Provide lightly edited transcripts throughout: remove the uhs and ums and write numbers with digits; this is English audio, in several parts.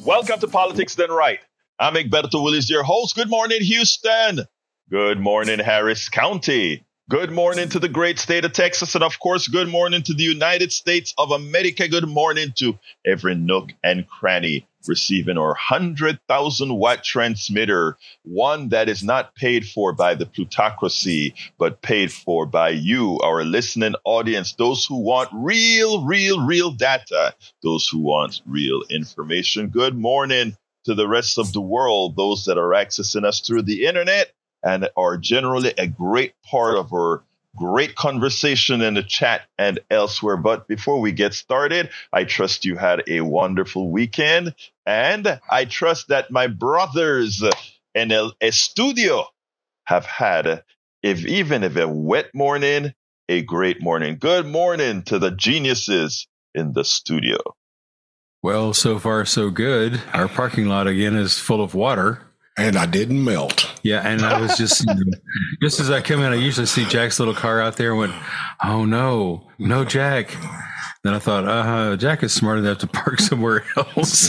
Welcome to Politics Done Right. I'm Egberto Willis, your host. Good morning, Houston. Good morning, Harris County. Good morning to the great state of Texas. And of course, good morning to the United States of America. Good morning to every nook and cranny receiving our 100,000 watt transmitter, one that is not paid for by the plutocracy, but paid for by you, our listening audience, those who want real data, those who want real information. Good morning to the rest of the world, those that are accessing us through the internet and are generally a great part of our great conversation in the chat and elsewhere. But before we get started, I trust you had a wonderful weekend. And I trust that my brothers in a studio have had, even if a wet morning, a great morning. Good morning to the geniuses in the studio. Well, so far, so good. Our parking lot again is full of water. And I didn't melt. Yeah, and I was just, just as I come in, I usually see Jack's little car out there and went, oh, no, Jack. Then I thought, Jack is smart enough to park somewhere else.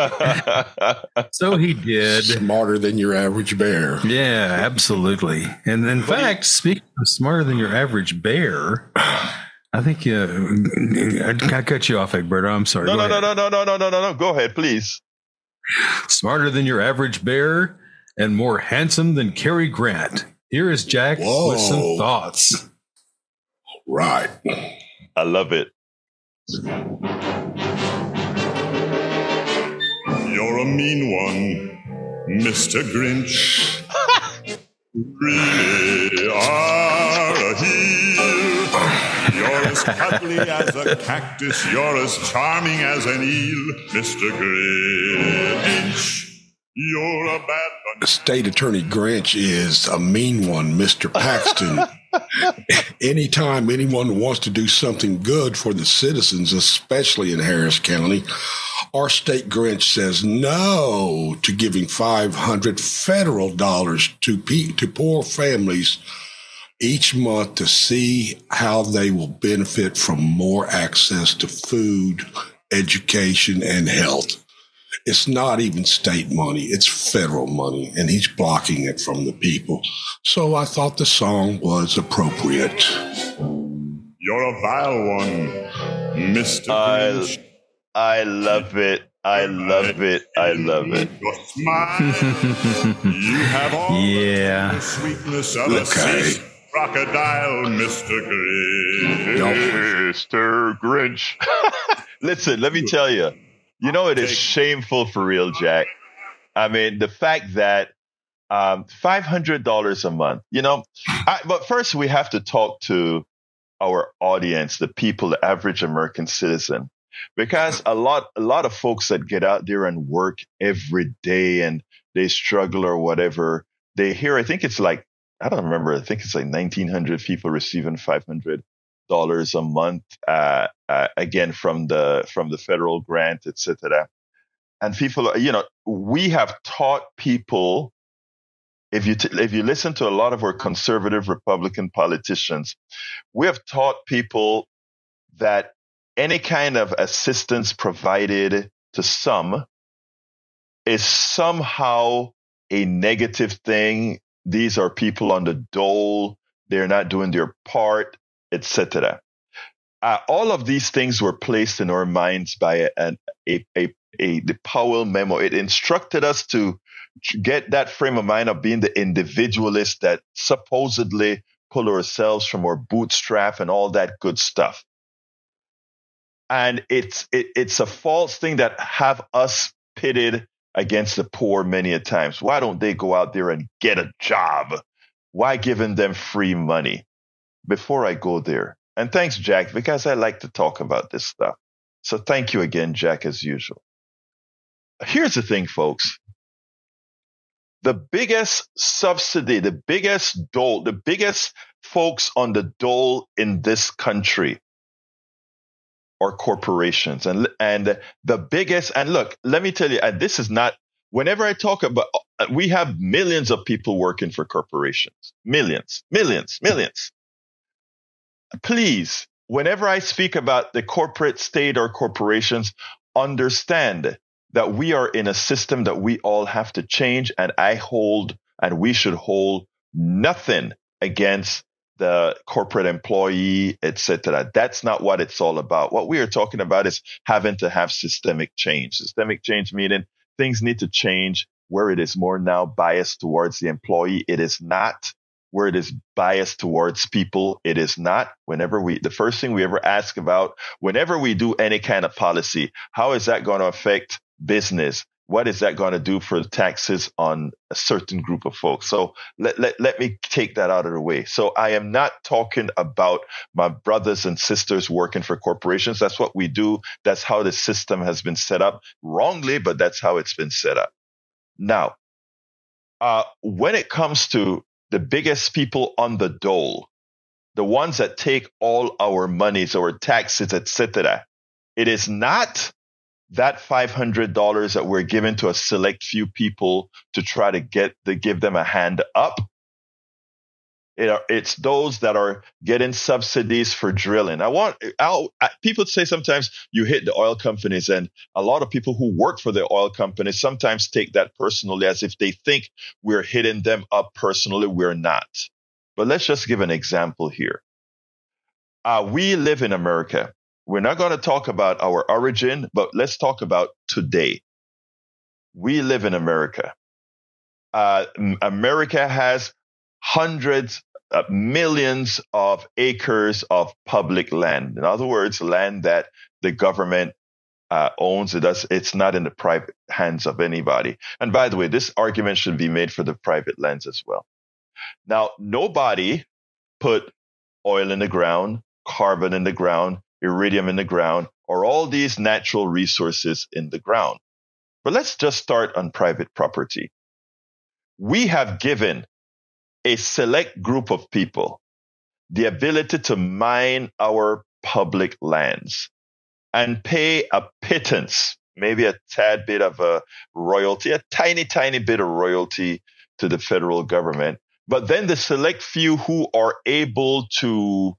So he did. Smarter than your average bear. Yeah, absolutely. And in fact, speaking of smarter than your average bear, I think I cut you off, Egberto. I'm sorry. No. Go ahead, please. Smarter than your average bear and more handsome than Cary Grant. Here is Jack with some thoughts. Right. I love it. You're a mean one, Mr. Grinch. Really are a heel. You're as cuddly as a cactus. You're as charming as an eel, Mr. Grinch. You're a bad bunch. State Attorney Grinch is a mean one, Mr. Paxton. Anytime anyone wants to do something good for the citizens, especially in Harris County, our state Grinch says no to giving $500 federal dollars to poor families each month to see how they will benefit from more access to food, education, and health. It's not even state money, it's federal money, and he's blocking it from the people. So I thought the song was appropriate. You're a vile one, Mr. Grinch. I love it. I love it. Your smile, you have all the sweetness of a sea crocodile, Mr. Grinch. Mr. Grinch. Listen, let me tell you. You know, it is shameful for real, Jack. I mean, the fact that $500 a month, but first we have to talk to our audience, the people, the average American citizen, because a lot of folks that get out there and work every day and they struggle or whatever, they hear, I think it's like 1,900 people receiving $500 a month, again, from the federal grant, etc. And people, we have taught people, if you listen to a lot of our conservative Republican politicians, we have taught people that any kind of assistance provided to some is somehow a negative thing. These are people on the dole. They're not doing their part, etc. All of these things were placed in our minds by the Powell memo. It instructed us to get that frame of mind of being the individualist that supposedly pull ourselves from our bootstrap and all that good stuff. And it's a false thing that have us pitted against the poor many a times. Why don't they go out there and get a job? Why giving them free money? Before I go there, and thanks, Jack, because I like to talk about this stuff. So thank you again, Jack, as usual. Here's the thing, folks. The biggest subsidy, the biggest dole, the biggest folks on the dole in this country are corporations. And the biggest, and look, let me tell you, and this is not, whenever I talk about, we have millions of people working for corporations. Millions. Please, whenever I speak about the corporate state or corporations, understand that we are in a system that we all have to change. And we should hold nothing against the corporate employee, etc. That's not what it's all about. What we are talking about is having to have systemic change. Systemic change meaning things need to change where it is more now biased towards the employee. It is not where it is biased towards people. It is not. The first thing we ever ask about, whenever we do any kind of policy, how is that going to affect business? What is that going to do for taxes on a certain group of folks? So let me take that out of the way. So I am not talking about my brothers and sisters working for corporations. That's what we do. That's how the system has been set up wrongly, but that's how it's been set up. Now, when it comes to the biggest people on the dole, the ones that take all our monies, our taxes, etc., it is not that $500 that we're giving to a select few people to try to give them a hand up. It's those that are getting subsidies for drilling. People say sometimes you hit the oil companies, and a lot of people who work for the oil companies sometimes take that personally, as if they think we're hitting them up personally. We're not. But let's just give an example here. We live in America. We're not going to talk about our origin, but let's talk about today. We live in America. America has hundreds, millions of acres of public land. In other words, land that the government owns. It's not in the private hands of anybody. And by the way, this argument should be made for the private lands as well. Now, nobody put oil in the ground, carbon in the ground, iridium in the ground, or all these natural resources in the ground. But let's just start on private property. We have given a select group of people the ability to mine our public lands and pay a pittance, maybe a tad bit of a royalty, a tiny, tiny bit of royalty to the federal government. But then the select few who are able to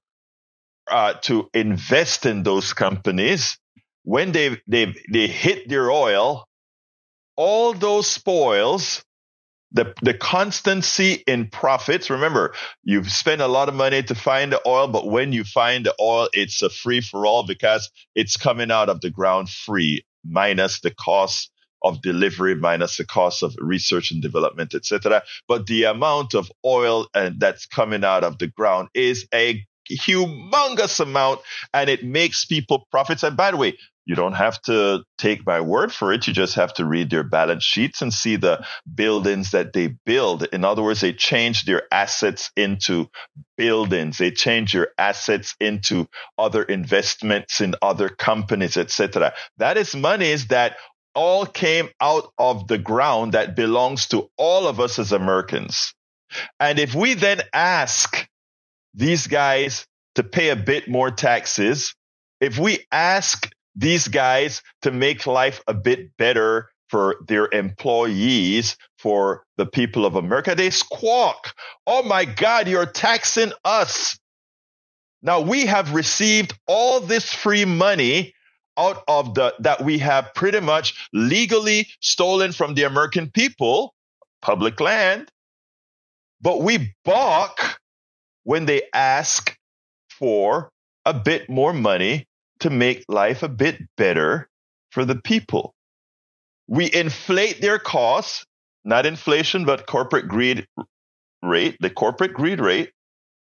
invest in those companies, when they hit their oil, all those spoils, the constancy in profits. Remember, you've spent a lot of money to find the oil, but when you find the oil, it's a free for all because it's coming out of the ground free, minus the cost of delivery, minus the cost of research and development, etc. But the amount of oil that's coming out of the ground is a humongous amount, and it makes people profits. And by the way, you don't have to take my word for it. You just have to read their balance sheets and see the buildings that they build. In other words, they change their assets into buildings. They change their assets into other investments in other companies, etc. That is monies that all came out of the ground that belongs to all of us as Americans. And if we then ask these guys to pay a bit more taxes, if we ask these guys to make life a bit better for their employees, for the people of America, they squawk. Oh my God, you're taxing us. Now we have received all this free money out of that we have pretty much legally stolen from the American people, public land, but we balk when they ask for a bit more money to make life a bit better for the people. We inflate their costs, not inflation, but corporate greed rate, the corporate greed rate.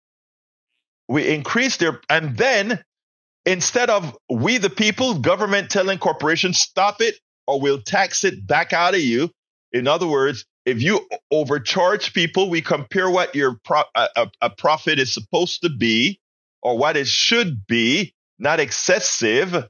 We increase and then instead of we the people, government telling corporations, stop it or we'll tax it back out of you. In other words, if you overcharge people, we compare what your a profit is supposed to be or what it should be, not excessive.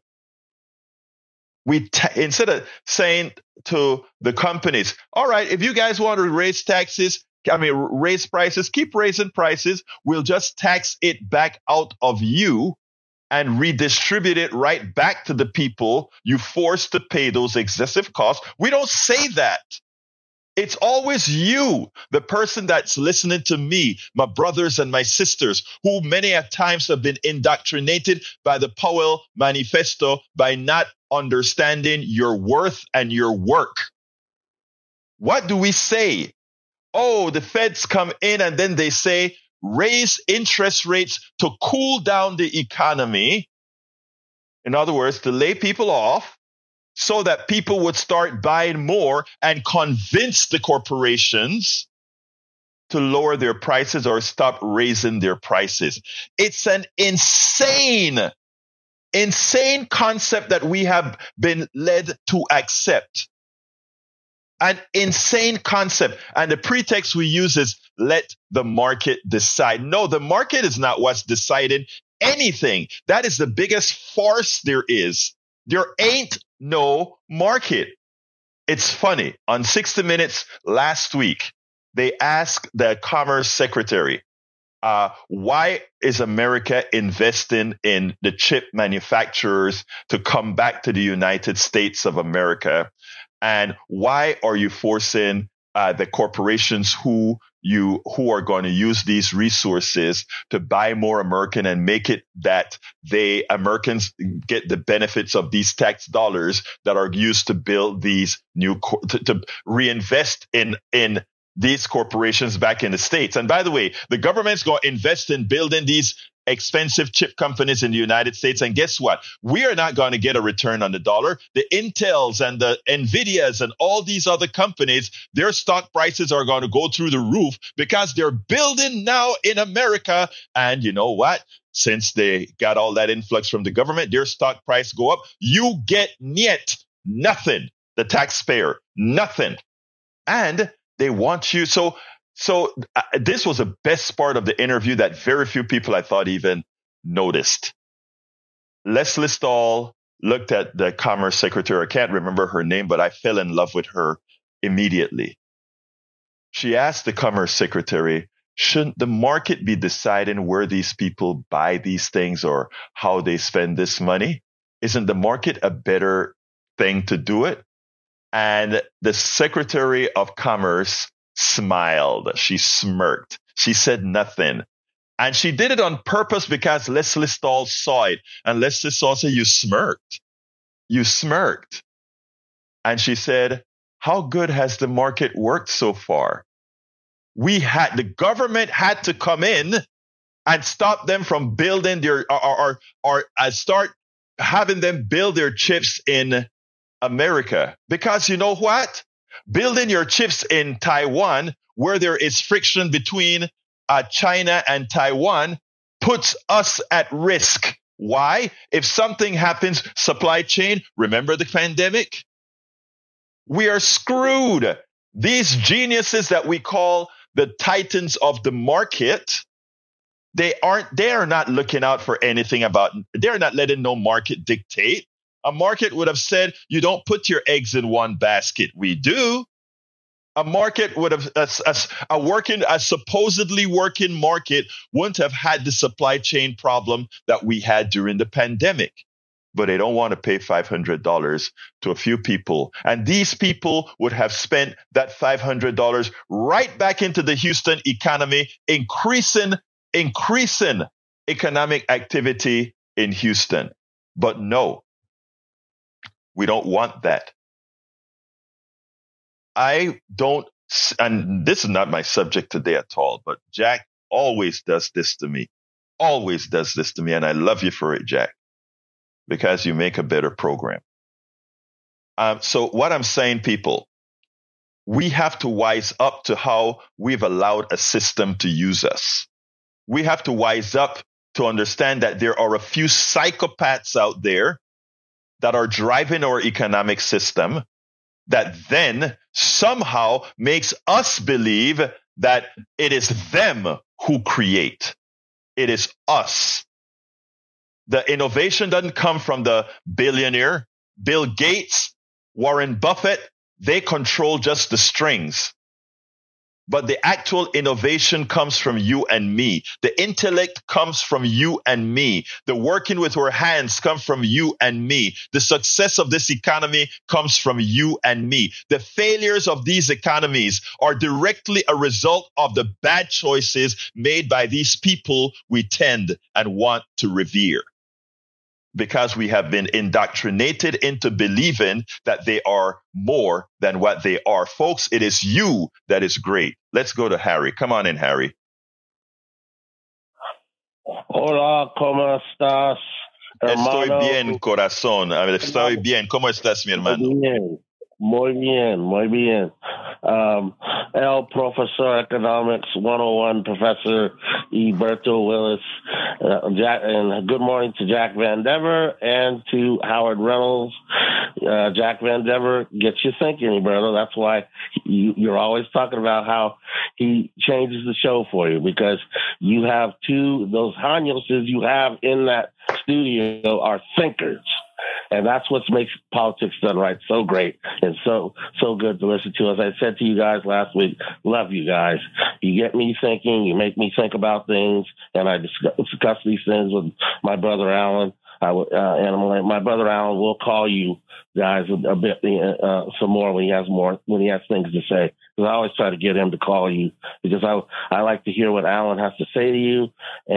Instead of saying to the companies, all right, if you guys want to raise prices, keep raising prices. We'll just tax it back out of you and redistribute it right back to the people you forced to pay those excessive costs. We don't say that. It's always you, the person that's listening to me, my brothers and my sisters, who many a times have been indoctrinated by the Powell Manifesto by not understanding your worth and your work. What do we say? Oh, the feds come in and then they say, raise interest rates to cool down the economy. In other words, to lay people off, so that people would start buying more and convince the corporations to lower their prices or stop raising their prices. It's an insane concept that we have been led to accept. An insane concept. And the pretext we use is let the market decide. No, the market is not what's deciding anything. That is the biggest farce there is. There ain't no market. It's funny. On 60 Minutes last week, they asked the Commerce Secretary, why is America investing in the chip manufacturers to come back to the United States of America? And why are you forcing the corporations who are going to use these resources to buy more American and make it that Americans get the benefits of these tax dollars that are used to build these to reinvest in these corporations back in the States. And by the way, the government's going to invest in building these expensive chip companies in the United States. And guess what? We are not going to get a return on the dollar. The Intels and the Nvidias and all these other companies, their stock prices are going to go through the roof because they're building now in America. And you know what? Since they got all that influx from the government, their stock price go up. You get nothing. The taxpayer, nothing. And they want you. So this was the best part of the interview that very few people I thought even noticed. Leslie Stahl looked at the Commerce Secretary. I can't remember her name, but I fell in love with her immediately. She asked the Commerce Secretary, shouldn't the market be deciding where these people buy these things or how they spend this money? Isn't the market a better thing to do it? And the Secretary of Commerce smiled. She smirked. She said nothing. And she did it on purpose because Leslie Stahl saw it. And Leslie Stahl said, you smirked. You smirked. And she said, how good has the market worked so far? The government had to come in and stop them from building their, or start having them build their chips in America. Because you know what? Building your chips in Taiwan, where there is friction between China and Taiwan, puts us at risk. Why? If something happens, supply chain, remember the pandemic? We are screwed. These geniuses that we call the titans of the market, they are not looking out for anything they're not letting no market dictate. A market would have said, you don't put your eggs in one basket. We do. A market would have, a supposedly working market wouldn't have had the supply chain problem that we had during the pandemic. But they don't want to pay $500 to a few people. And these people would have spent that $500 right back into the Houston economy, increasing economic activity in Houston. But no. We don't want that. I don't, and this is not my subject today at all, but Jack always does this to me. Always does this to me. And I love you for it, Jack, because you make a better program. So what I'm saying, people, we have to wise up to how we've allowed a system to use us. We have to wise up to understand that there are a few psychopaths out there that are driving our economic system that then somehow makes us believe that it is them who create. It is us. The innovation doesn't come from the billionaire. Bill Gates, Warren Buffett, they control just the strings. but the actual innovation comes from you and me. The intellect comes from you and me. The working with our hands comes from you and me. The success of this economy comes from you and me. The failures of these economies are directly a result of the bad choices made by these people we tend and want to revere, because we have been indoctrinated into believing that they are more than what they are. Folks, it is you that is great. Let's go to Harry. Come on in, Harry. Hola, ¿cómo estás, hermano? Estoy bien, corazón. Estoy bien. ¿Cómo estás, mi hermano? Muy bien, muy bien. El Professor Economics 101, Professor Eberto Willis. And good morning to Jack Van Dever and to Howard Reynolds. Jack Van Dever gets you thinking, Eberto. That's why you're always talking about how he changes the show for you, because you have those Hanyoses you have in that studio are thinkers. And that's what makes Politics Done Right so great and so good to listen to. As I said to you guys last week, love you guys. You get me thinking. You make me think about things, and I discuss these things with my brother Alan. My brother Alan will call you guys a bit some more when he has things to say. Because I always try to get him to call you, because I like to hear what Alan has to say to you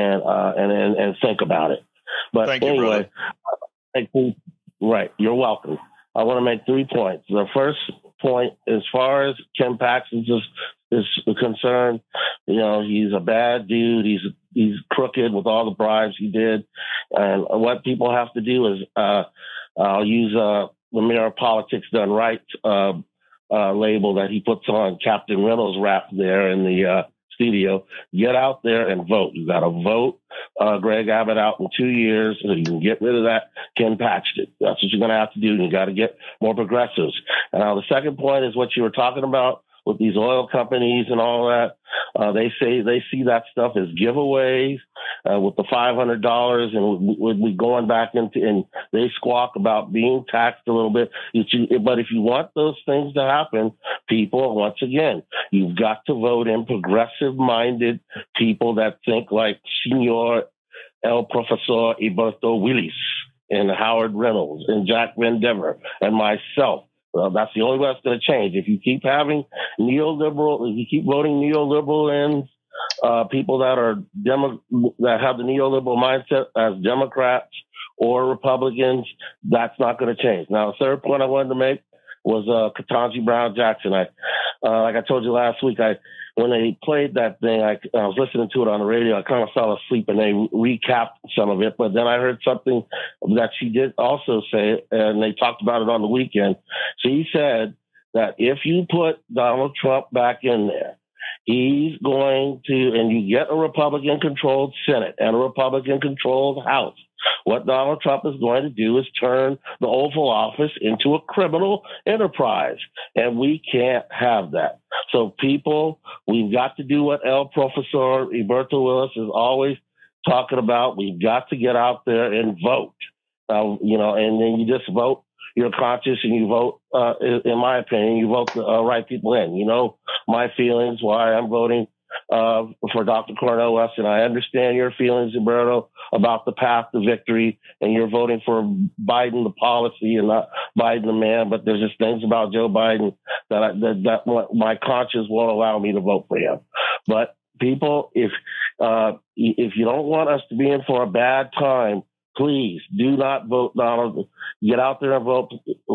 and think about it. But thank you, anyway. Brother. Right. You're welcome. I want to make 3 points. The first point, as far as Ken Paxton is concerned, he's a bad dude. He's crooked with all the bribes he did. And what people have to do is, I'll use the Mirror Politics Done Right label that he puts on Captain Reynolds' rap there in the studio. Get out there and vote. You got to vote Greg Abbott out in 2 years so you can get rid of that Ken Paxton. That's what you're going to have to do. You got to get more progressives. And now the second point is what you were talking about with these oil companies and all that. They say they see that stuff as giveaways with the $500, and we going back into, and they squawk about being taxed a little bit. But if you want those things to happen, people, once again, you've got to vote in progressive-minded people that think like Senor El Professor Eberto Willis and Howard Reynolds and Jack Van Dever and myself. Well, that's the only way it's going to change. If you keep having neoliberal, if you keep voting neoliberal in people that have the neoliberal mindset as Democrats or Republicans, that's not going to change. Now, the third point I wanted to make was Ketanji Brown Jackson. Like I told you last week, when they played that thing, I was listening to it on the radio. I kind of fell asleep, and they recapped some of it. But then I heard something that she did also say, and they talked about it on the weekend. She said that if you put Donald Trump back in there, he's going to, and you get a Republican-controlled Senate and a Republican-controlled House, what Donald Trump is going to do is turn the Oval Office into a criminal enterprise, and we can't have that. So people, we've got to do what El Professor Eberto Willis is always talking about. We've got to get out there and vote, and then you just vote your conscience, and you vote, in my opinion, you vote the right people in. My feelings, why I'm voting for Dr. Cornel West, and I understand your feelings, Eberto, about the path to victory, and you're voting for Biden, the policy, and not Biden, the man. But there's just things about Joe Biden that my conscience won't allow me to vote for him. But people, if you don't want us to be in for a bad time, please do not vote Donald. Get out there and vote.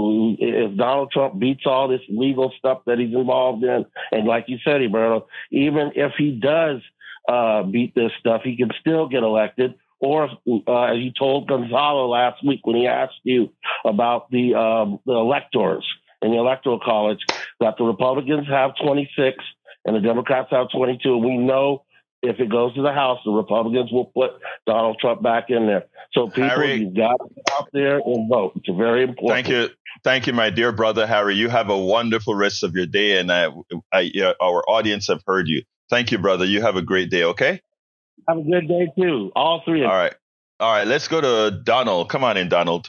If Donald Trump beats all this legal stuff that he's involved in, and like you said, Eberto, even if he does beat this stuff, he can still get elected. Or as you told Gonzalo last week when he asked you about the electors in the Electoral College, that the Republicans have 26 and the Democrats have 22. And we know if it goes to the House, the Republicans will put Donald Trump back in there. So people, Harry, you've got to get out there and vote. It's very important. Thank you, my dear brother Harry. You have a wonderful rest of your day, and our audience have heard you. Thank you, brother. You have a great day, okay? Have a good day, too. All three of you. All right. Let's go to Donald. Come on in, Donald.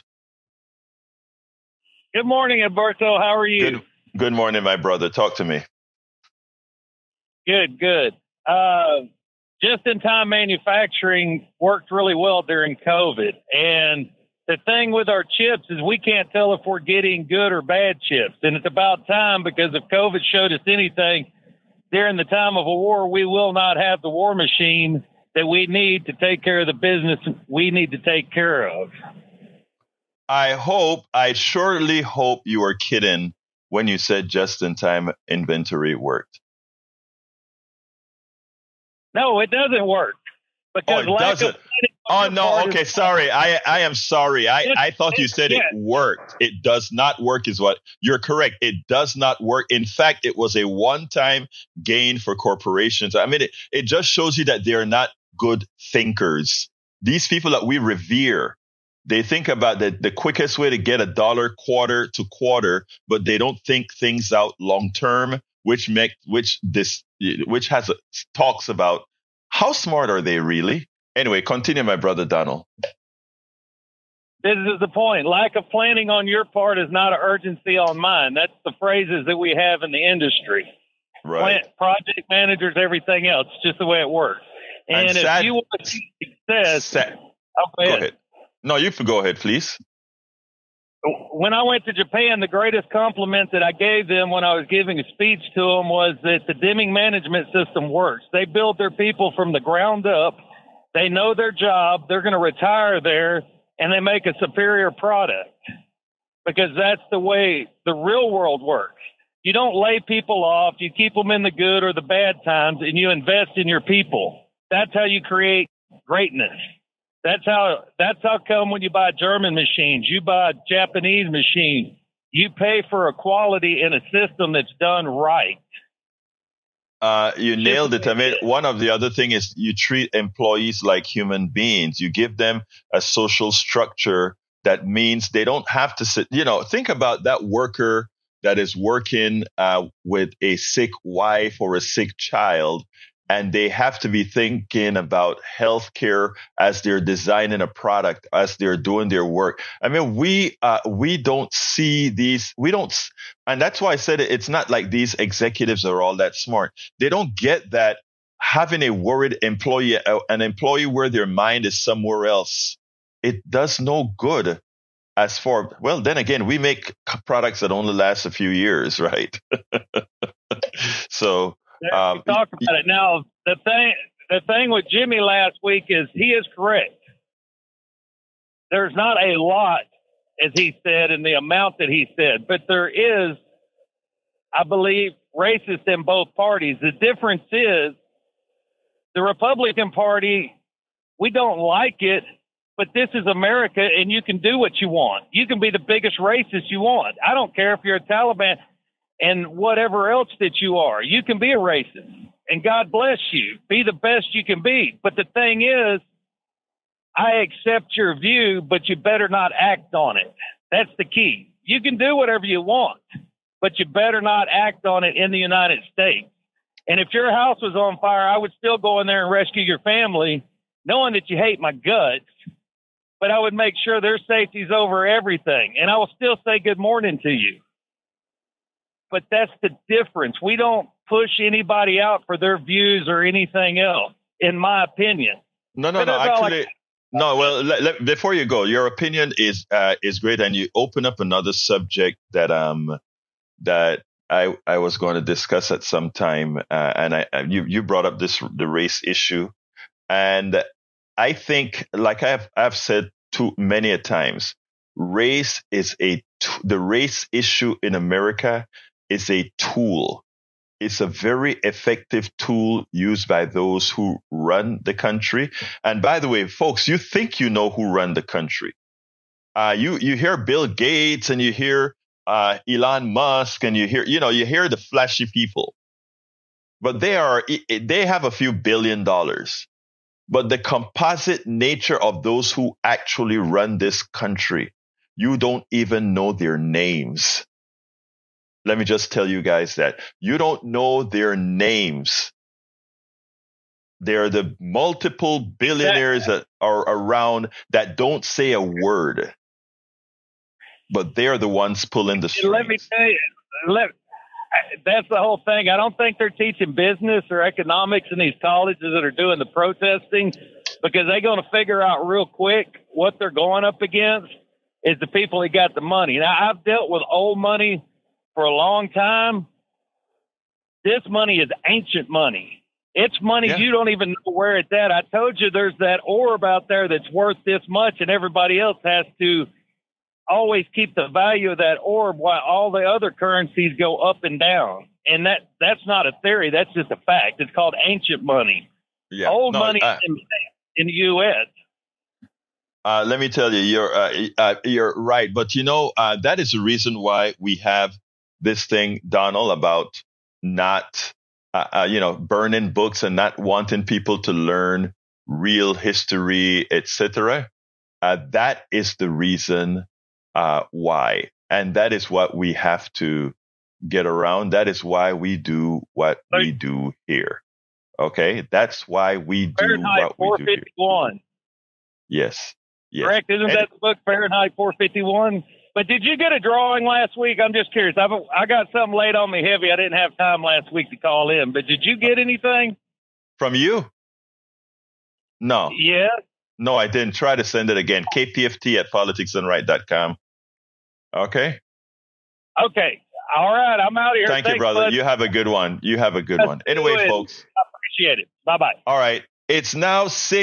Good morning, Eberto. How are you? Good morning, my brother. Talk to me. Good. Just-in-time manufacturing worked really well during COVID. And the thing with our chips is we can't tell if we're getting good or bad chips. And it's about time, because if COVID showed us anything, during the time of a war, we will not have the war machine that we need to take care of the business we need to take care of. I surely hope you were kidding when you said just-in-time inventory worked. No, it doesn't work. Because it doesn't. Oh, no. Okay. Sorry. I am sorry. I thought you said it worked. It does not work is what you're correct. It does not work. In fact, it was a one-time gain for corporations. I mean, it just shows you that they're not good thinkers. These people that we revere, they think about the quickest way to get $1 quarter to quarter, but they don't think things out long term, which talks about how smart are they really? Anyway, continue, my brother Donald. This is the point. Lack of planning on your part is not an urgency on mine. That's the phrases that we have in the industry. Right. Project managers, everything else. It's just the way it works. And if you want to see success, go ahead. No, you can go ahead, please. When I went to Japan, the greatest compliment that I gave them when I was giving a speech to them was that the Deming management system works. They build their people from the ground up. They know their job. They're going to retire there, and they make a superior product, because that's the way the real world works. You don't lay people off. You keep them in the good or the bad times, and you invest in your people. That's how you create greatness. That's how come when you buy German machines, you buy Japanese machines, you pay for a quality in a system that's done right. You nailed it. I mean, one of the other thing is you treat employees like human beings. You give them a social structure that means they don't have to sit. Think about that worker that is working with a sick wife or a sick child, and they have to be thinking about healthcare as they're designing a product, as they're doing their work. I mean, we don't see these. And that's why I said it's not like these executives are all that smart. They don't get that having a worried employee, an employee where their mind is somewhere else, it does no good. Then again, we make products that only last a few years, right? So. We talk about it now. The thing with Jimmy last week is he is correct. There's not a lot, as he said, in the amount that he said, but there is, I believe, racist in both parties. The difference is the Republican Party, we don't like it, but this is America, and you can do what you want. You can be the biggest racist you want. I don't care if you're a Taliban and whatever else that you are. You can be a racist, and God bless you. Be the best you can be. But the thing is, I accept your view, but you better not act on it. That's the key. You can do whatever you want, but you better not act on it in the United States. And if your house was on fire, I would still go in there and rescue your family, knowing that you hate my guts, but I would make sure their safety's over everything. And I will still say good morning to you. But that's the difference. We don't push anybody out for their views or anything else, in my opinion. No. Actually, no. Well, before you go, your opinion is great, and you open up another subject that I was going to discuss at some time, and you brought up the race issue, and I think, like I've said too many a times, race is the race issue in America is a tool. It's a very effective tool used by those who run the country. And by the way, folks, you think you know who run the country. You hear Bill Gates and you hear Elon Musk and you hear the flashy people. But they have a few $1 billion. But the composite nature of those who actually run this country, you don't even know their names. Let me just tell you guys that you don't know their names. They're the multiple billionaires that are around that don't say a word, but they're the ones pulling the strings. Let me tell you, that's the whole thing. I don't think they're teaching business or economics in these colleges that are doing the protesting, because they're going to figure out real quick what they're going up against is the people that got the money. Now, I've dealt with old money for a long time. This money is ancient money. It's money you don't even know where it's at. I told you there's that orb out there that's worth this much, and everybody else has to always keep the value of that orb while all the other currencies go up and down. And that's not a theory. That's just a fact. It's called ancient money. Yeah. Old money in the U.S. Let me tell you, you're right. But, that is the reason why we have this thing, Donald, about not, burning books and not wanting people to learn real history, etc. That is the reason why. And that is what we have to get around. That is why we do what we do here. Okay? That's why we do Fahrenheit what we do here. 451. Yes. Correct? Isn't that the book, Fahrenheit 451? But did you get a drawing last week? I'm just curious. I got something laid on me heavy. I didn't have time last week to call in. But did you get anything? From you? No. Yeah. No, I didn't. Try to send it again. kpft@politicsdoneright.com. Okay? Okay. All right. I'm out of here. Thanks, you, brother. Bud. You have a good one. Anyway, folks. I appreciate it. Bye-bye. All right. It's now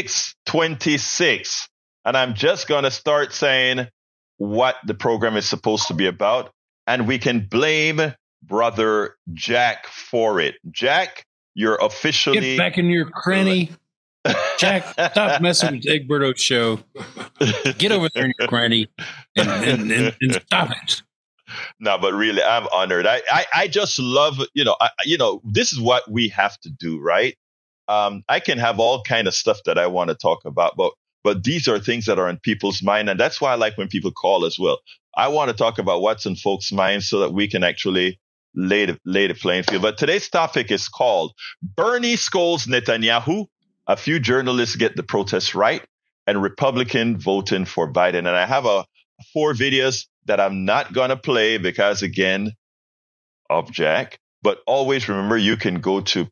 6:26, and I'm just going to start saying what the program is supposed to be about, and we can blame Brother Jack for it. Jack, you're officially... Get back in your cranny. Jack, stop messing with Egberto's show. Get over there in your cranny and stop it. No, but really, I'm honored. I just love, this is what we have to do, right? I can have all kind of stuff that I want to talk about, but these are things that are in people's mind. And that's why I like when people call as well. I want to talk about what's in folks' minds so that we can actually lay the playing field. But today's topic is called Bernie Scolds Netanyahu. A few journalists get the protest right, and Republican voting for Biden. And I have 4 videos that I'm not going to play because, again, of Jack. But always remember, you can go to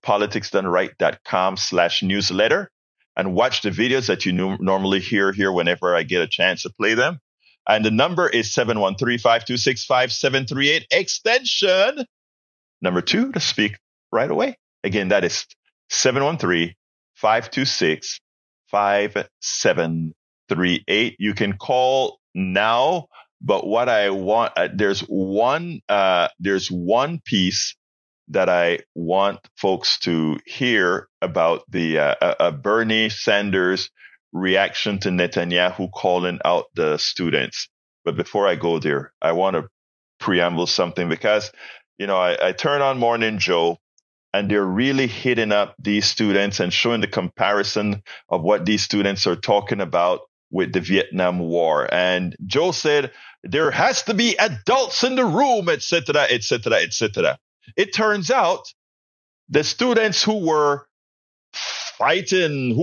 politicsdoneright.com/newsletter and watch the videos that you normally hear here whenever I get a chance to play them. And the number is 713-526-5738, extension number 2 to speak right away. Again, that is 713-526-5738. You can call now, but what I want, there's one piece that I want folks to hear about the Bernie Sanders reaction to Netanyahu calling out the students. But before I go there, I want to preamble something because, I turn on Morning Joe and they're really hitting up these students and showing the comparison of what these students are talking about with the Vietnam War. And Joe said, there has to be adults in the room, etc., etc., etc. It turns out the students who were protesting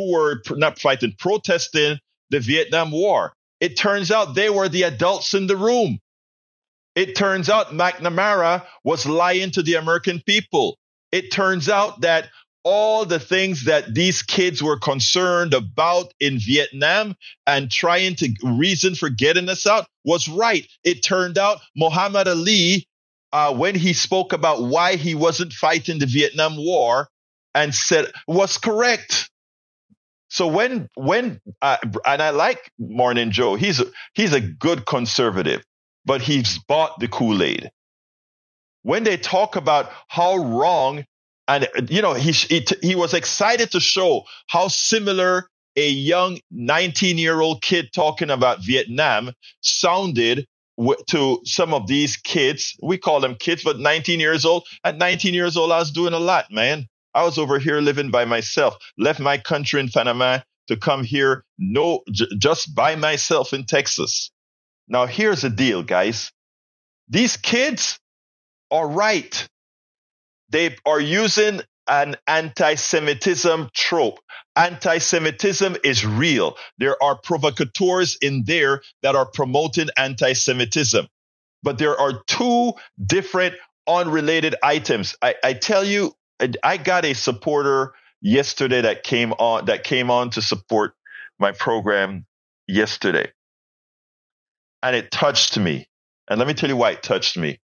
the Vietnam War, it turns out they were the adults in the room. It turns out McNamara was lying to the American people. It turns out that all the things that these kids were concerned about in Vietnam and trying to reason for getting us out was right. It turned out Muhammad Ali, when he spoke about why he wasn't fighting the Vietnam War, and said was correct. So when and I like Morning Joe, he's a good conservative, but he's bought the Kool-Aid. When they talk about how wrong, and he was excited to show how similar a young 19-year-old kid talking about Vietnam sounded to some of these kids. We call them kids, but 19 years old. At 19 years old, I was doing a lot, man. I was over here living by myself, left my country in Panama to come here, just by myself in Texas. Now, here's the deal, guys. These kids are right. They are using an anti-Semitism trope. Anti-Semitism is real. There are provocateurs in there that are promoting anti-Semitism. But there are two different unrelated items. I tell you, I got a supporter yesterday that came on to support my program yesterday. And it touched me. And let me tell you why it touched me.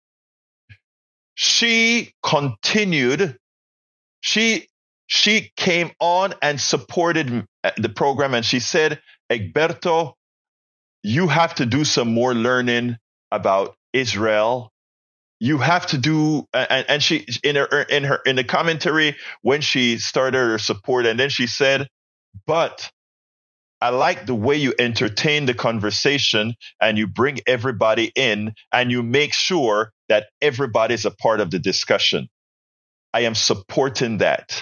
She continued. She came on and supported the program, and she said, Egberto, you have to do some more learning about Israel. You have to do, and she in the commentary when she started her support, and then she said, but I like the way you entertain the conversation and you bring everybody in and you make sure that everybody's a part of the discussion. I am supporting that.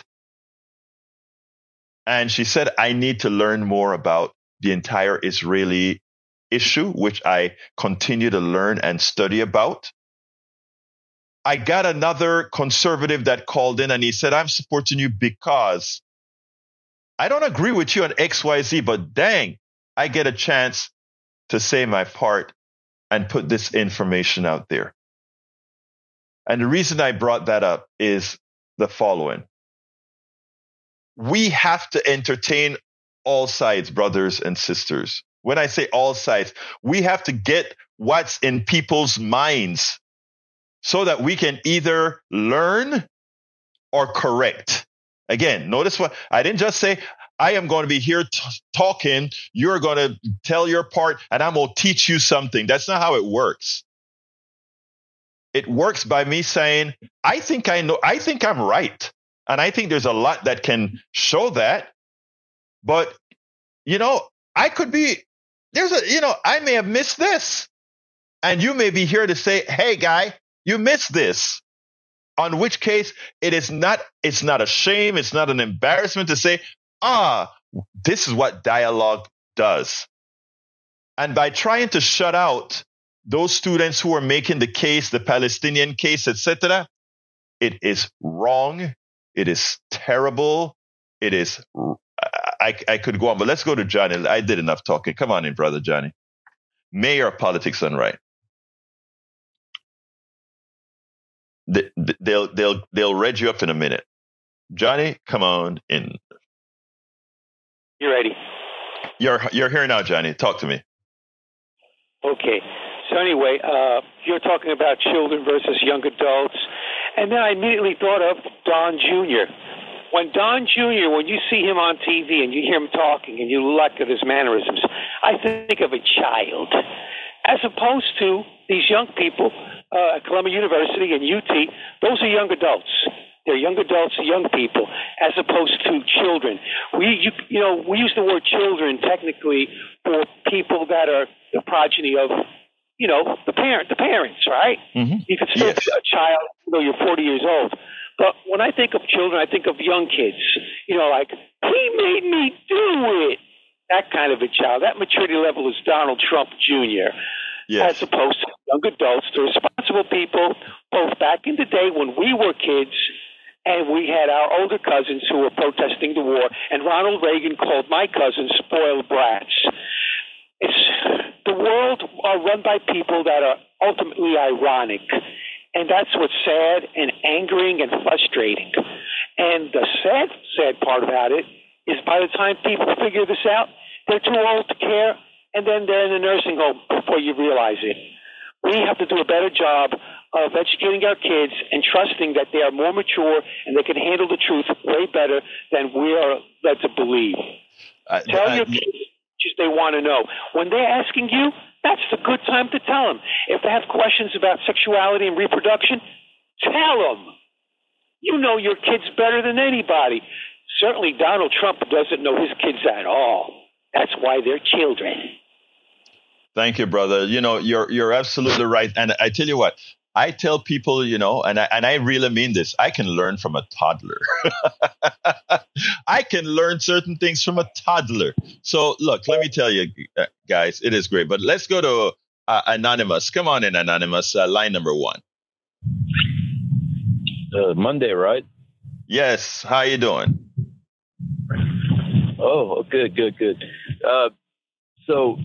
And she said, I need to learn more about the entire Israeli issue, which I continue to learn and study about. I got another conservative that called in and he said, I'm supporting you because I don't agree with you on XYZ, but dang, I get a chance to say my part and put this information out there. And the reason I brought that up is the following. We have to entertain all sides, brothers and sisters. When I say all sides, we have to get what's in people's minds so that we can either learn or correct. Again, notice what I didn't just say, I am going to be here talking, you're going to tell your part, and I'm going to teach you something. That's not how it works. It works by me saying, I think I know, I think I'm right. And I think there's a lot that can show that. But, I could be, I may have missed this. And you may be here to say, hey, guy, you missed this. On which case, it's not a shame. It's not an embarrassment to say, this is what dialogue does. And by trying to shut out those students who are making the case, the Palestinian case, etc., it is wrong. It is terrible. It is, I could go on, but let's go to Johnny. I did enough talking. Come on in, brother Johnny. Mayor Politics Done Right. They'll read you up in a minute. Johnny, come on in. You ready? You're here now, Johnny. Talk to me. Okay. So anyway, you're talking about children versus young adults, and then I immediately thought of Don Jr. When Don Jr., when you see him on TV and you hear him talking and you look at his mannerisms, I think of a child, as opposed to these young people at Columbia University and UT. Those are young adults. They're young adults, young people, as opposed to children. We use the word children technically for people that are the progeny of, the parents, right? Mm-hmm. You could still be a child, you're 40 years old. But when I think of children, I think of young kids. Like, he made me do it. That kind of a child. That maturity level is Donald Trump Jr. Yes. As opposed to young adults, the responsible people, both back in the day when we were kids and we had our older cousins who were protesting the war, and Ronald Reagan called my cousins spoiled brats. The world are run by people that are ultimately ironic, and that's what's sad and angering and frustrating. And the sad part about it is by the time people figure this out, they're too old to care, and then they're in a nursing home before you realize it. We have to do a better job of educating our kids and trusting that they are more mature and they can handle the truth way better than we are led to believe. Tell your kids what they want to know. When they're asking you, that's the good time to tell them. If they have questions about sexuality and reproduction, tell them. You know your kids better than anybody. Certainly Donald Trump doesn't know his kids at all. That's why they're children. Thank you, brother. You're absolutely right. And I tell you what, I tell people, and I really mean this, I can learn from a toddler. I can learn certain things from a toddler. So look, let me tell you, guys, it is great. But let's go to Anonymous. Come on in, Anonymous. Line number 1. Monday, right? Yes. How you doing? Oh, good. So,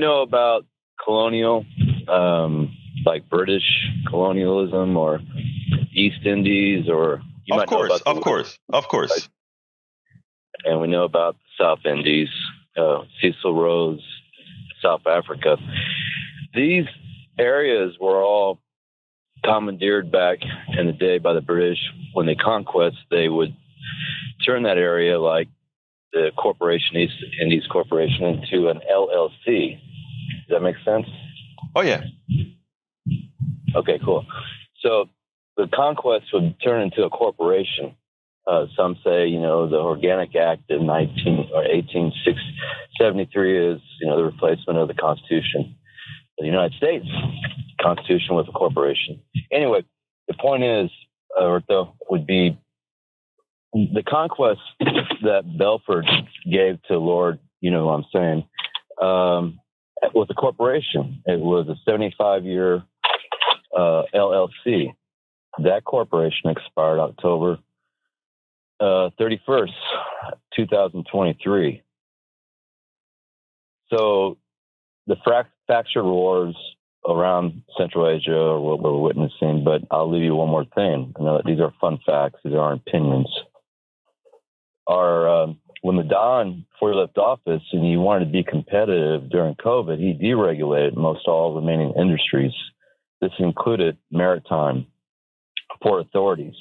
about colonial, like British colonialism or East Indies, or you might know about of course. And we know about the South Indies, Cecil Rhodes, South Africa. These areas were all commandeered back in the day by the British. When they conquest, they would turn that area, like the corporation, East Indies Corporation, into an LLC. Does that make sense? Oh, yeah. Okay, cool. So the conquest would turn into a corporation. Some say, the Organic Act in 1873 is, the replacement of the Constitution of the United States. Constitution with a corporation. Anyway, the point is, would be the conquest that Belford gave to Lord, what I'm saying, was a corporation. It was a 75-year LLC. That corporation expired October 31st, 2023. So the fractured wars around Central Asia are what we're witnessing, but I'll leave you one more thing. These are fun facts. These aren't opinions. When the Don, before he left office and he wanted to be competitive during COVID, he deregulated most all remaining industries. This included maritime port authorities.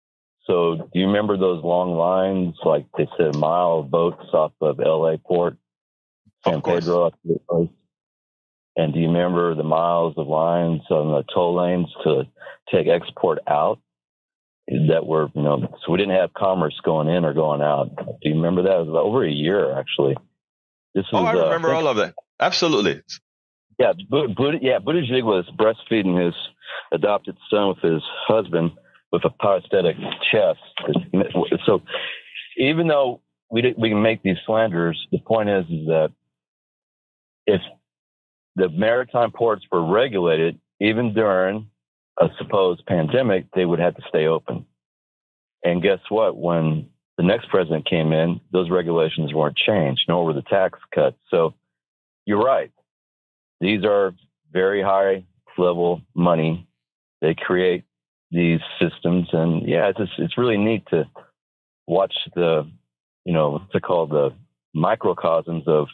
So do you remember those long lines, like they said, a mile of boats off of LA port, San Pedro? And do you remember the miles of lines on the toll lanes to take export out that were, so we didn't have commerce going in or going out. Do you remember that? It was over a year, actually. I remember all of that. Absolutely. Yeah. Buttigieg was breastfeeding his adopted son with his husband with a prosthetic chest. So even though we can make these slanders, the point is that if the maritime ports were regulated, even during a supposed pandemic, they would have to stay open. And guess what? When the next president came in, those regulations weren't changed, nor were the tax cuts. So you're right. These are very high level money. They create these systems. And it's really neat to watch the, what's it called, the microcosms of,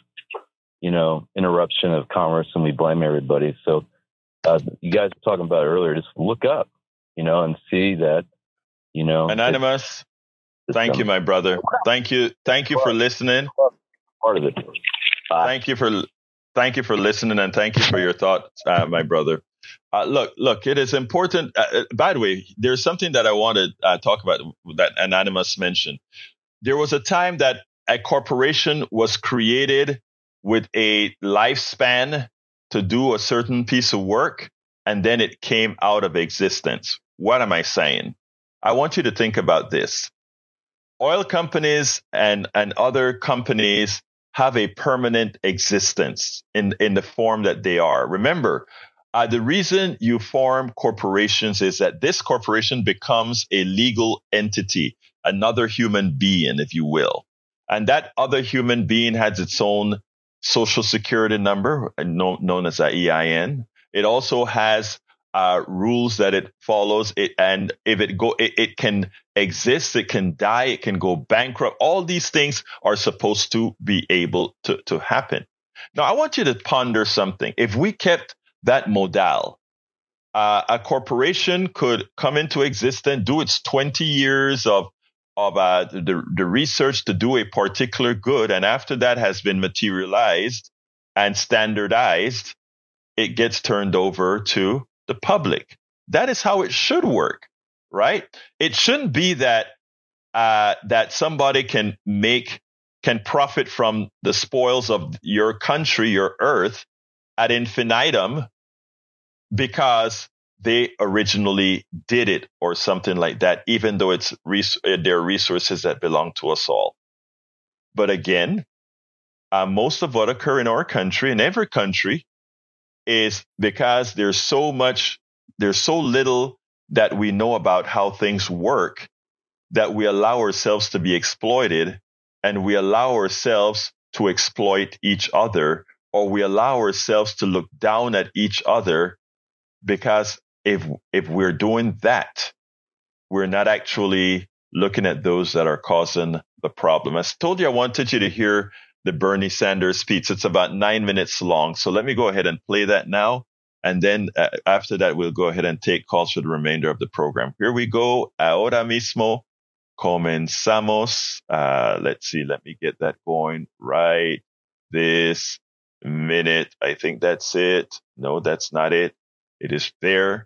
interruption of commerce, and we blame everybody. So you guys were talking about it earlier. Just look up, and see that, Anonymous. Thank you, my brother. Thank you for listening. Part of it. Bye. Thank you for listening, and thank you for your thoughts, my brother. Look, it is important. By the way, there's something that I want to talk about that Anonymous mentioned. There was a time that a corporation was created with a lifespan to do a certain piece of work, and then it came out of existence. What am I saying? I want you to think about this. Oil companies and other companies have a permanent existence in the form that they are. Remember, the reason you form corporations is that this corporation becomes a legal entity, another human being, if you will. And that other human being has its own social security number, known as an EIN. It also has rules that it follows. And if it can exist, it can die, it can go bankrupt. All these things are supposed to be able to happen. Now, I want you to ponder something. If we kept that model, a corporation could come into existence, do its 20 years of the research to do a particular good, and after that has been materialized and standardized, it gets turned over to the public. That is how it should work, right? It shouldn't be that somebody can profit from the spoils of your country, your earth, ad infinitum because they originally did it or something like that, even though it's their resources that belong to us all. But again, most of what occur in our country, in every country, is because there's so little that we know about how things work that we allow ourselves to be exploited, and we allow ourselves to exploit each other, or we allow ourselves to look down at each other, because if we're doing that, we're not actually looking at those that are causing the problem. As I told you, I wanted you to hear the Bernie Sanders speech. It's about 9 minutes long. So let me go ahead and play that now. And then after that, we'll go ahead and take calls for the remainder of the program. Here we go. Ahora mismo comenzamos. Let's see. Let me get that going right this minute. I think that's it. No, that's not it. It is there,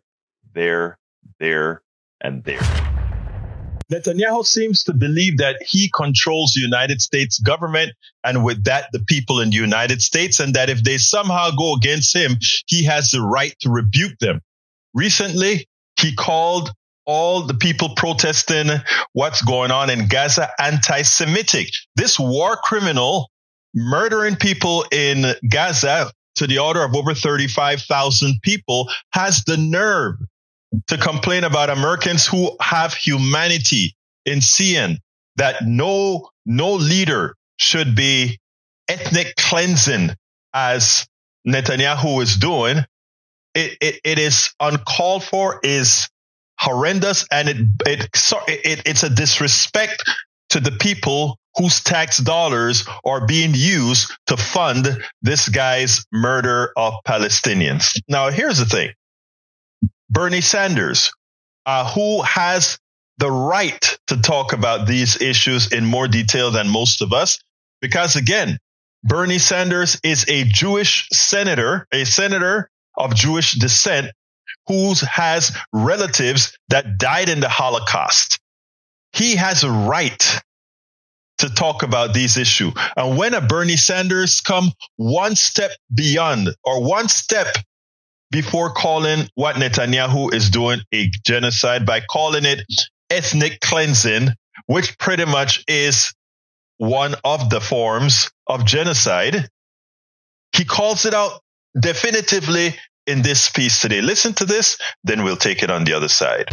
and there. Netanyahu seems to believe that he controls the United States government, and with that, the people in the United States, and that if they somehow go against him, he has the right to rebuke them. Recently, he called all the people protesting what's going on in Gaza anti-Semitic. This war criminal murdering people in Gaza to the order of over 35,000 people has the nerve to complain about Americans who have humanity in seeing that no leader should be ethnic cleansing as Netanyahu is doing. It is uncalled for, is horrendous, and it's a disrespect to the people whose tax dollars are being used to fund this guy's murder of Palestinians. Now, here's the thing. Bernie Sanders, who has the right to talk about these issues in more detail than most of us, because again, Bernie Sanders is a Jewish senator, a senator of Jewish descent, who has relatives that died in the Holocaust. He has a right to talk about these issues. And when a Bernie Sanders come one step beyond, or one step before calling what Netanyahu is doing a genocide, by calling it ethnic cleansing, which pretty much is one of the forms of genocide, he calls it out definitively in this piece today. Listen to this, then we'll take it on the other side.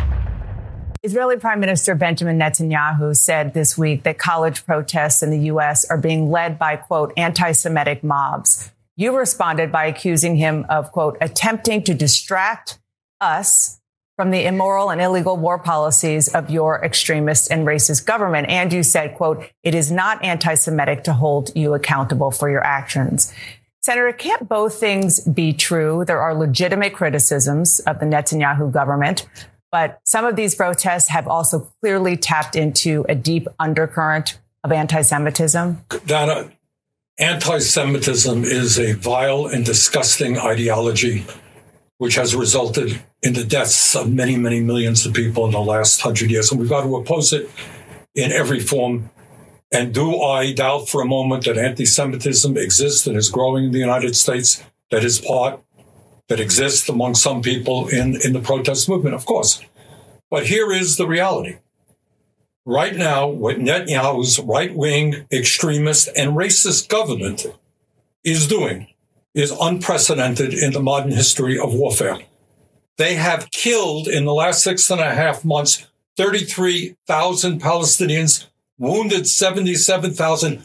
Israeli Prime Minister Benjamin Netanyahu said this week that college protests in the U.S. are being led by, quote, anti-Semitic mobs. You responded by accusing him of, quote, attempting to distract us from the immoral and illegal war policies of your extremist and racist government. And you said, quote, it is not anti-Semitic to hold you accountable for your actions. Senator, can't both things be true? There are legitimate criticisms of the Netanyahu government, but some of these protests have also clearly tapped into a deep undercurrent of anti-Semitism. Donna, anti-Semitism is a vile and disgusting ideology which has resulted in the deaths of many, many millions of people in the last 100 years. And we've got to oppose it in every form. And do I doubt for a moment that anti-Semitism exists and is growing in the United States? That is part that exists among some people in the protest movement, of course. But here is the reality. Right now, what Netanyahu's right-wing, extremist, and racist government is doing is unprecedented in the modern history of warfare. They have killed, in the last 6.5 months, 33,000 Palestinians, wounded 77,000,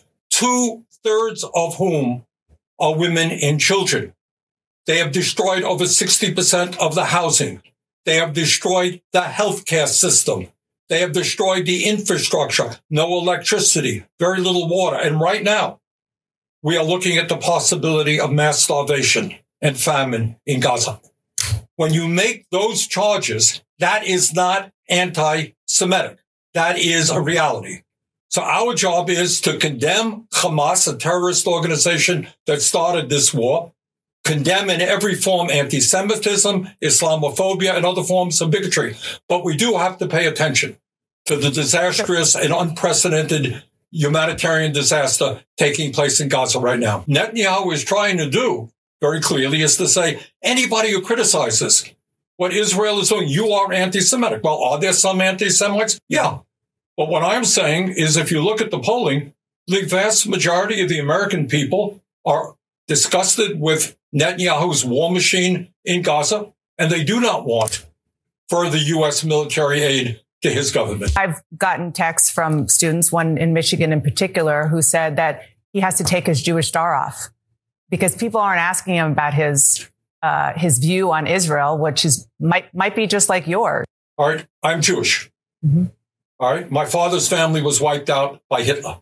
2/3 of whom are women and children. They have destroyed over 60% of the housing. They have destroyed the healthcare system. They have destroyed the infrastructure, no electricity, very little water. And right now, we are looking at the possibility of mass starvation and famine in Gaza. When you make those charges, that is not anti-Semitic. That is a reality. So our job is to condemn Hamas, a terrorist organization that started this war, condemn in every form anti-Semitism, Islamophobia, and other forms of bigotry. But we do have to pay attention to the disastrous and unprecedented humanitarian disaster taking place in Gaza right now. Netanyahu is trying to do, very clearly, is to say, anybody who criticizes what Israel is doing, you are anti-Semitic. Well, are there some anti-Semites? Yeah. But what I'm saying is, if you look at the polling, the vast majority of the American people are disgusted with Netanyahu's war machine in Gaza, and they do not want further U.S. military aid to his government. I've gotten texts from students, one in Michigan in particular, who said that he has to take his Jewish star off because people aren't asking him about his view on Israel, which is might be just like yours. All right. I'm Jewish. Mm-hmm. All right. My father's family was wiped out by Hitler.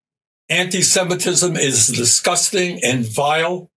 Anti-Semitism is a disgusting and vile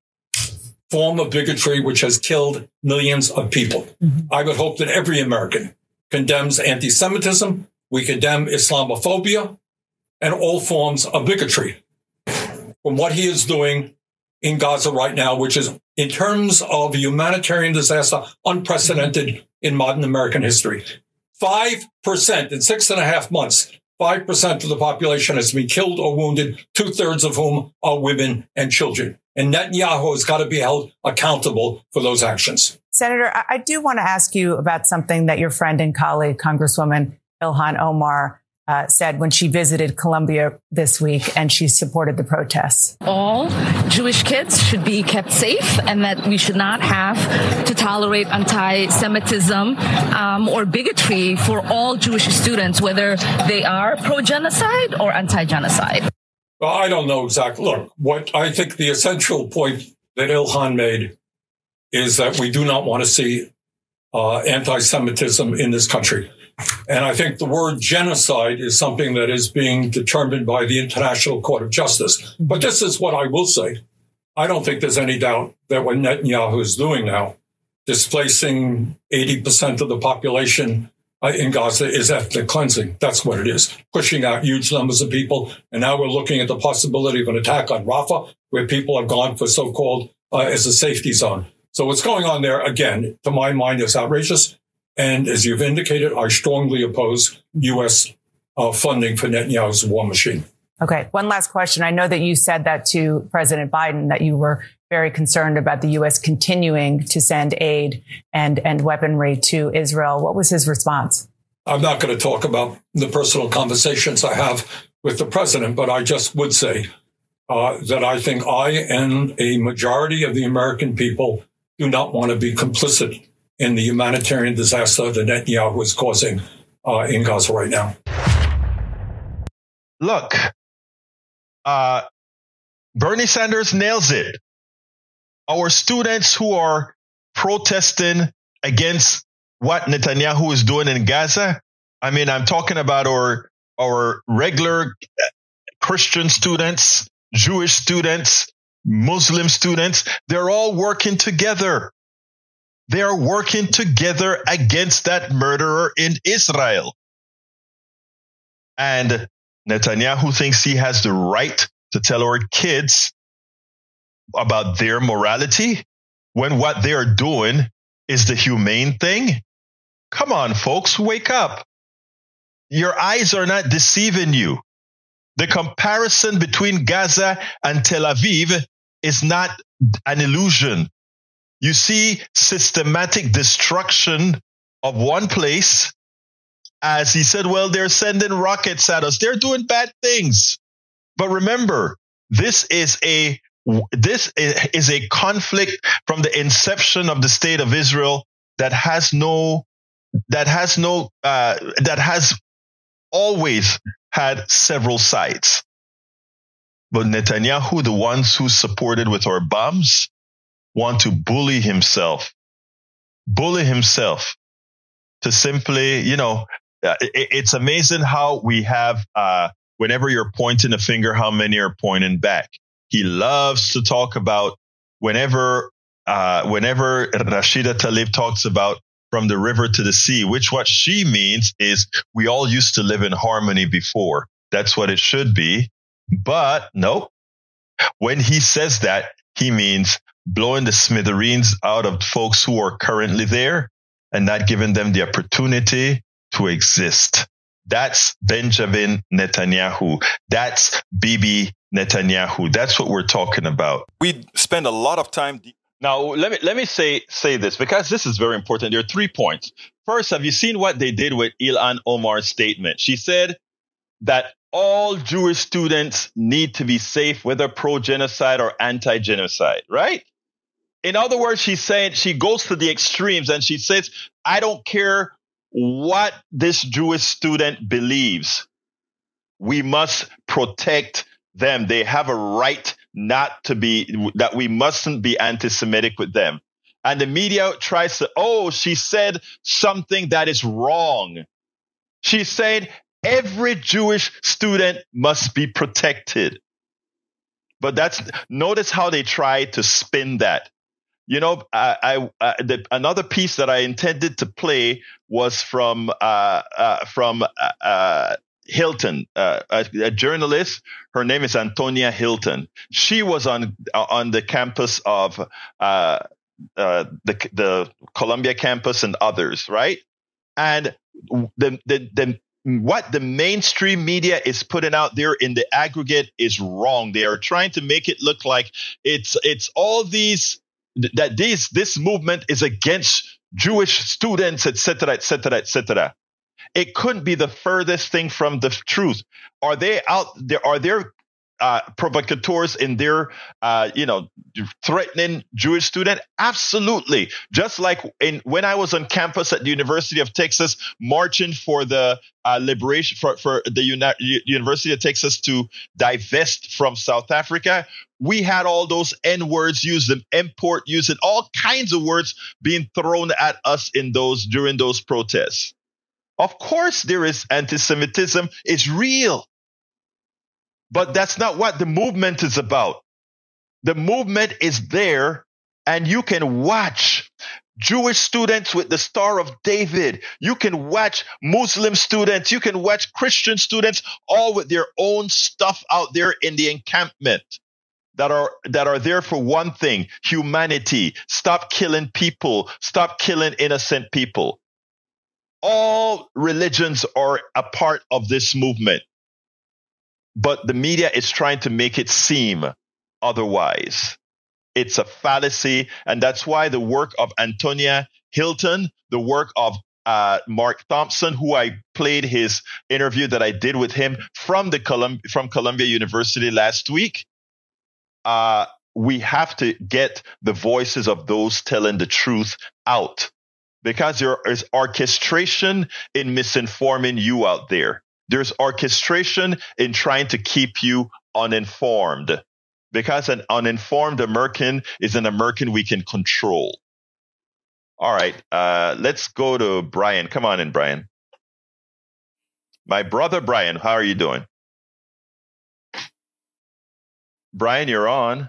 form of bigotry which has killed millions of people. Mm-hmm. I would hope that every American condemns anti-Semitism. We condemn Islamophobia and all forms of bigotry from what he is doing in Gaza right now, which is, in terms of humanitarian disaster, unprecedented in modern American history. 5% in 6.5 months, 5% of the population has been killed or wounded, 2/3 of whom are women and children. And Netanyahu has got to be held accountable for those actions. Senator, I do want to ask you about something that your friend and colleague, Congresswoman Ilhan Omar, said when she visited Colombia this week and she supported the protests. All Jewish kids should be kept safe and that we should not have to tolerate anti-Semitism or bigotry for all Jewish students, whether they are pro-genocide or anti-genocide. Well, I don't know exactly. Look, what I think the essential point that Ilhan made is that we do not want to see anti-Semitism in this country. And I think the word genocide is something that is being determined by the International Court of Justice. But this is what I will say. I don't think there's any doubt that what Netanyahu is doing now, displacing 80% of the population in Gaza, is ethnic cleansing. That's what it is. Pushing out huge numbers of people. And now we're looking at the possibility of an attack on Rafah, where people have gone for so-called as a safety zone. So what's going on there, again, to my mind, is outrageous. And as you've indicated, I strongly oppose U.S. funding for Netanyahu's war machine. Okay. One last question. I know that you said that to President Biden, that you were very concerned about the U.S. continuing to send aid and weaponry to Israel. What was his response? I'm not going to talk about the personal conversations I have with the president, but I just would say that I think I and a majority of the American people do not want to be complicit in the humanitarian disaster that Netanyahu is causing in Gaza right now. Look, Bernie Sanders nails it. Our students who are protesting against what Netanyahu is doing in Gaza, I mean, I'm talking about our regular Christian students, Jewish students, Muslim students, they're all working together. They are working together against that murderer in Israel. And Netanyahu thinks he has the right to tell our kids about their morality when what they are doing is the humane thing. Come on, folks, wake up. Your eyes are not deceiving you. The comparison between Gaza and Tel Aviv is not an illusion. You see systematic destruction of one place. As he said, well, they're sending rockets at us. They're doing bad things. But remember, this is a conflict from the inception of the state of Israel that has always had several sides. But Netanyahu, the ones who supported with our bombs, want to bully himself to simply, it's amazing how we have, whenever you're pointing a finger, how many are pointing back. He loves to talk about whenever Rashida Tlaib talks about from the river to the sea, which what she means is we all used to live in harmony before. That's what it should be. But no, when he says that, he means blowing the smithereens out of folks who are currently there and not giving them the opportunity to exist. That's Benjamin Netanyahu. That's Bibi Netanyahu. That's what we're talking about. We spend a lot of time. Now, let me say this, because this is very important. There are 3 points. First, have you seen what they did with Ilhan Omar's statement? She said that all Jewish students need to be safe, whether pro-genocide or anti-genocide, right? In other words, she's saying, she goes to the extremes and she says, I don't care what this Jewish student believes. We must protect them. They have a right that we mustn't be anti-Semitic with them. And the media tries to, she said something that is wrong. She said every Jewish student must be protected. But notice how they try to spin that. Another piece that I intended to play was from Hilton, a journalist. Her name is Antonia Hilton. She was on the campus of the Columbia campus and others, right? And what the mainstream media is putting out there in the aggregate is wrong. They are trying to make it look like it's all these. That this movement is against Jewish students, etc., etc., etc. It couldn't be the furthest thing from the truth. Are they out there? Are there provocateurs in there, threatening Jewish student? Absolutely. Just like when I was on campus at the University of Texas, marching for the liberation for the University of Texas to divest from South Africa. We had all those N-words used, and import used, and all kinds of words being thrown at us during those protests. Of course, there is anti-Semitism. It's real. But that's not what the movement is about. The movement is there, and you can watch Jewish students with the Star of David. You can watch Muslim students. You can watch Christian students, all with their own stuff out there in the encampment that are there for one thing: humanity. Stop killing people. Stop killing innocent people. All religions are a part of this movement. But the media is trying to make it seem otherwise. It's a fallacy. And that's why the work of Antonia Hilton, the work of Mark Thompson, who I played his interview that I did with him from Columbia University last week, we have to get the voices of those telling the truth out, because there is orchestration in misinforming you out there. There's orchestration in trying to keep you uninformed, because an uninformed American is an American we can control. All right, let's go to Brian. Come on in, Brian. My brother Brian, how are you doing? Brian, you're on.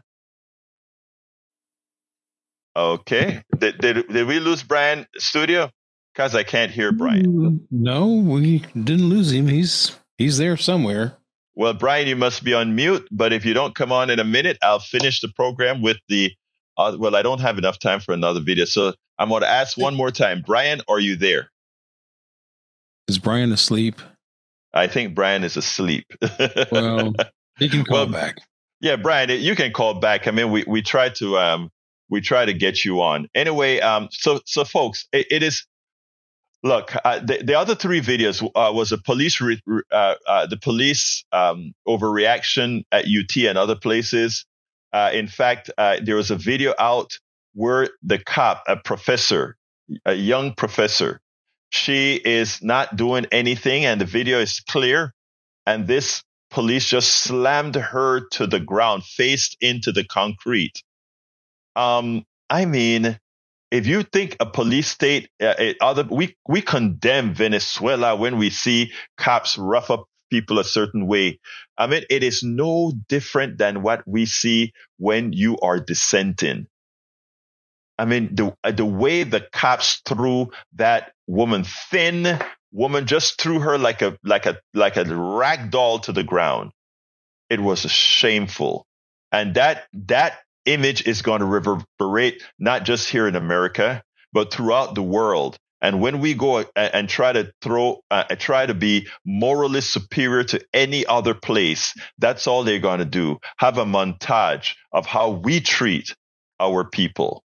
Okay. Did we lose Brian studio? Because I can't hear Brian. No, we didn't lose him. He's there somewhere. Well, Brian, you must be on mute. But if you don't come on in a minute, I'll finish the program with the. Well, I don't have enough time for another video, so I'm going to ask one more time. Brian, are you there? Is Brian asleep? I think Brian is asleep. Well, he can call back. Yeah, Brian, you can call back. I mean, we try to get you on anyway. So folks, it is. Look, the other three videos was a police the police overreaction at UT and other places. In fact, there was a video out where the cop, a young professor, she is not doing anything, and the video is clear. And this police just slammed her to the ground, faced into the concrete. I mean, if you think a police state, we condemn Venezuela when we see cops rough up people a certain way. I mean, it is no different than what we see when you are dissenting. I mean, the way the cops threw that thin woman, just threw her like a rag doll to the ground. It was shameful, and that image is going to reverberate not just here in America, but throughout the world. And when we go and try to be morally superior to any other place, that's all they're going to do. Have a montage of how we treat our people,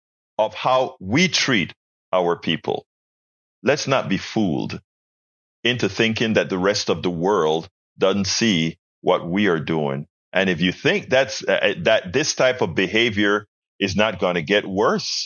Let's not be fooled into thinking that the rest of the world doesn't see what we are doing. And if you think that this type of behavior is not going to get worse,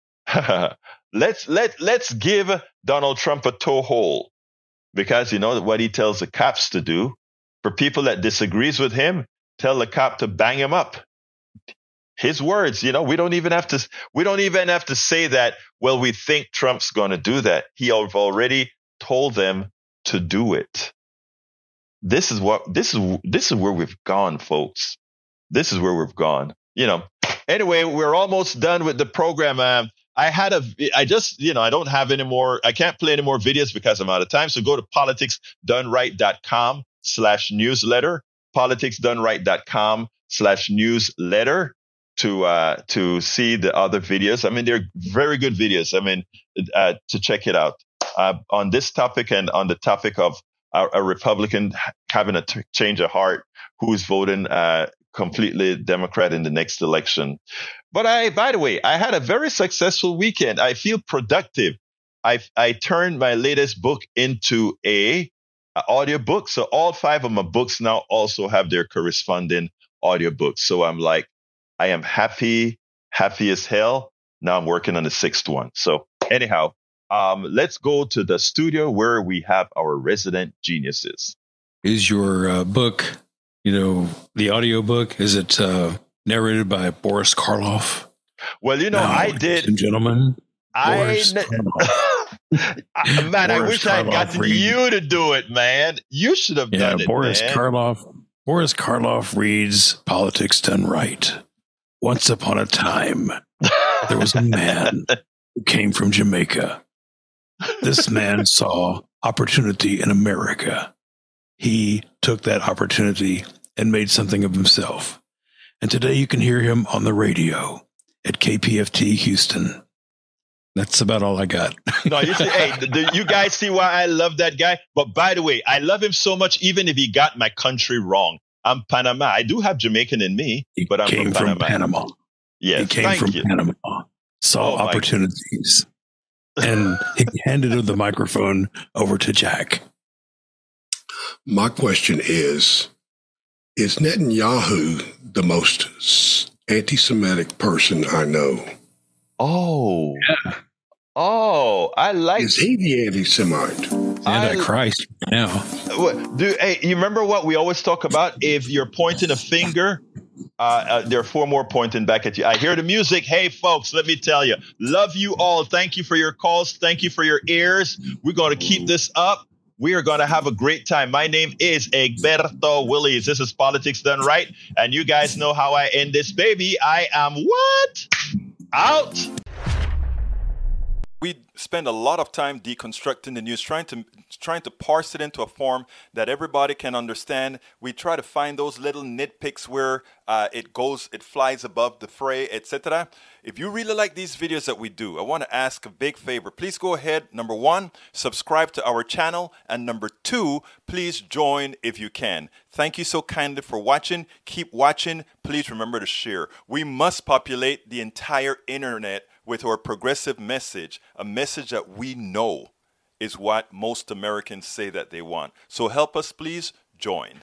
let's give Donald Trump a toehold, because you know what he tells the cops to do. For people that disagrees with him, tell the cop to bang him up. His words, we don't even have to say that, well, we think Trump's going to do that. He have already told them to do it. This is where we've gone, folks. This is where we've gone. Anyway, we're almost done with the program. I don't have any more. I can't play any more videos because I'm out of time. So go to politicsdoneright.com/newsletter, politicsdoneright.com/newsletter to see the other videos. I mean, they're very good videos. I mean, to check it out on this topic and on the topic of a Republican having a change of heart who's voting completely Democrat in the next election. But by the way, I had a very successful weekend. I feel productive. I turned my latest book into a audiobook. So all 5 of my books now also have their corresponding audiobooks. So I'm like, I am happy as hell. Now I'm working on the 6th one. So anyhow, let's go to the studio where we have our resident geniuses. Is your book, the audio book, is it narrated by Boris Karloff? Well, I did. Ladies and gentlemen, man, I wish I had gotten you to do it, man. You should have done it, Boris man. Boris Karloff reads Politics Done Right. Once upon a time, there was a man who came from Jamaica. This man saw opportunity in America. He took that opportunity and made something of himself. And today you can hear him on the radio at KPFT Houston. That's about all I got. No, you see, do you guys see why I love that guy? But by the way, I love him so much, even if he got my country wrong. I'm Panama. I do have Jamaican in me, but I'm from Panama. Yes, he came from Panama, saw opportunities, and he handed the microphone over to Jack. My question is Netanyahu the most anti-Semitic person I know? Oh. Yeah. Oh, I like. Is he the anti-Semite? Antichrist now. You remember what we always talk about? If you're pointing a finger, there are 4 more pointing back at you. I hear the music. Hey, folks, let me tell you. Love you all. Thank you for your calls. Thank you for your ears. We're going to keep this up. We are going to have a great time. My name is Egberto Willies. This is Politics Done Right. And you guys know how I end this, baby. I am what? Out. We spend a lot of time deconstructing the news, trying to parse it into a form that everybody can understand. We try to find those little nitpicks where it flies above the fray, etc. If you really like these videos that we do, I want to ask a big favor. Please go ahead. Number 1, subscribe to our channel. And number 2, please join if you can. Thank you so kindly for watching. Keep watching. Please remember to share. We must populate the entire internet with our progressive message, a message that we know is what most Americans say that they want. So help us, please join.